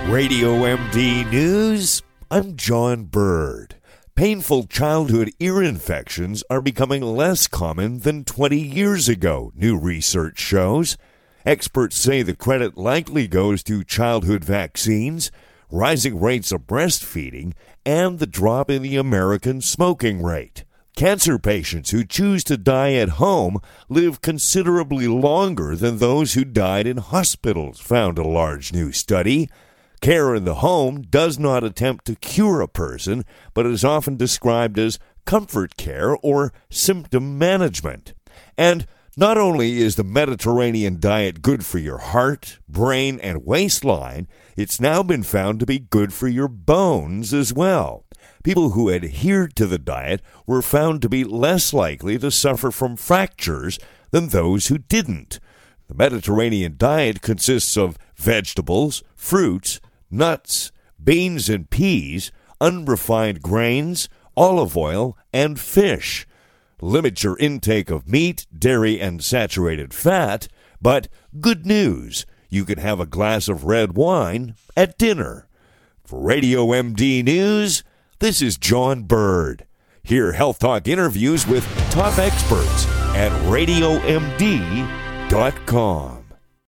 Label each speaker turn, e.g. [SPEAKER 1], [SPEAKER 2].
[SPEAKER 1] Radio MD News, I'm John Bird. Painful childhood ear infections are becoming less common than 20 years ago, new research shows. Experts say the credit likely goes to childhood vaccines, rising rates of breastfeeding, and the drop in the American smoking rate. Cancer patients who choose to die at home live considerably longer than those who died in hospitals, found a large new study. Care in the home does not attempt to cure a person, but is often described as comfort care or symptom management. And not only is the Mediterranean diet good for your heart, brain, and waistline, it's now been found to be good for your bones as well. People who adhered to the diet were found to be less likely to suffer from fractures than those who didn't. The Mediterranean diet consists of vegetables, fruits, nuts, beans and peas, unrefined grains, olive oil, and fish. Limit your intake of meat, dairy, and saturated fat, but good news, you can have a glass of red wine at dinner. For Radio MD News, this is John Bird. Hear Health Talk interviews with top experts at RadioMD.com.